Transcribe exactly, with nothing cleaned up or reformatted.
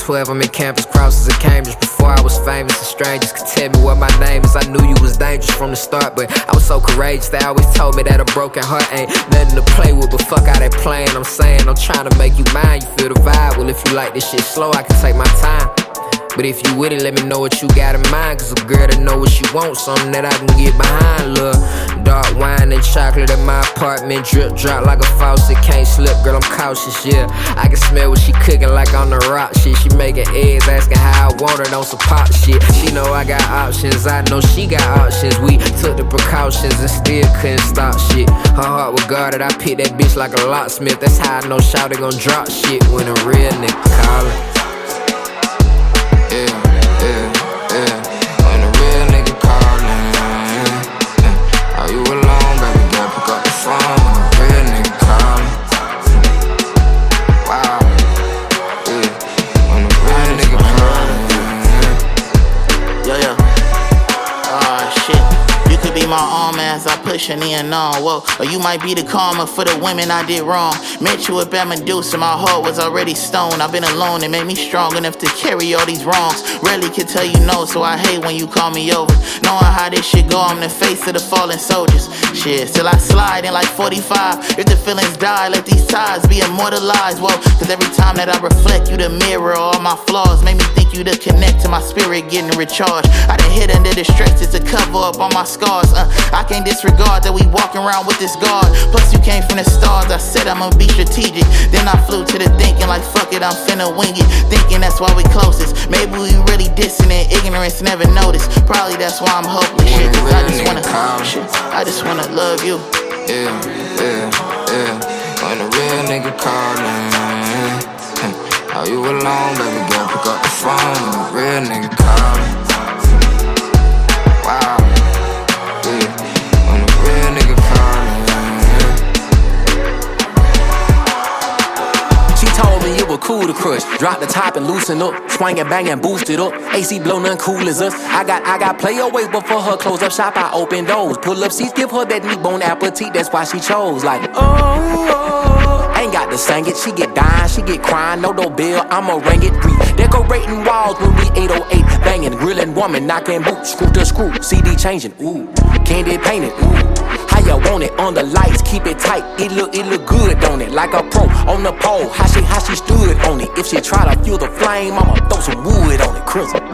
twelve, I'm in campus crosses in Cambridge. Before I was famous, and strangers could tell me what my name is. I knew you was dangerous from the start, but I was so courageous. They always told me that a broken heart ain't nothing to play with. But fuck how they playing, I'm saying I'm trying to make you mine. You feel the vibe, well if you like this shit slow, I can take my time. But if you with it, let me know what you got in mind. Cause a girl that know what she wants, something that I can get behind. Love, dark wine and chocolate in my apartment. Drip drop like a faucet, can't slip, girl, I'm cautious, yeah. I can smell what she cooking like on the rock shit. She making eggs, asking how I want her, don't some pop shit. She know I got options, I know she got options. We took the precautions and still couldn't stop shit. Her heart was guarded, I picked that bitch like a locksmith. That's how I know shawty gon' drop shit when a real nigga callin'. Yeah, yeah, yeah. When a real nigga callin', yeah. Are you alone, baby girl? Pick up the phone. When a real nigga callin'. Wow. Yeah. When a real nigga callin', yeah. Yo, yo. Ah, shit. You could be my arm as I push your knee and on, whoa. Or you might be the karma for the women I did wrong. Met you at Bad Medusa, my heart was already stoned. I've been alone, it made me strong enough to carry all these wrongs. Rarely can tell you no, so I hate when you call me over. Knowing how this shit go, I'm the face of the fallen soldiers. Shit, still I slide in like forty-five. If the feelings die, let these ties be immortalized, whoa. Cause every time that I reflect, you the mirror, all my flaws make me think you to connect to my spirit getting recharged. I done hid under the stresses to cover up all my scars. uh, I can't disregard that we walking around with this guard. Plus you came from the stars, I said I'ma be strategic. Then I flew to the thinking like fuck it, I'm finna wing it. Thinking that's why we closest. Maybe we really dissing it, ignorance never noticed. Probably that's why I'm hopeless, shit. Cause I just wanna, shit, I just wanna love you. yeah, yeah, yeah. When a real nigga callin', are you alone, baby girl? Pick up the phone. When a real nigga callin'. Wow. Yeah. When a real nigga callin'. She told me it was cool to crush. Drop the top and loosen up. Swing and bang and boost it up. A C blow none cool as us. I got I got playaways, but for her close up shop I open doors. Pull up seats, give her that meat bone appetite. That's why she chose. Like oh, oh. Ain't got to sing it. She get dying, she get crying. No doorbell, I'ma ring it. Decorating walls when we eight oh eight. Banging, grilling woman, knocking boots. Screw to screw, C D changing. Ooh, candy painted. Ooh. How you want it on the lights, keep it tight. It look, it look good on it, like a pro on the pole. How she, how she stood on it. If she try to fuel the flame, I'ma throw some wood on it, crimson.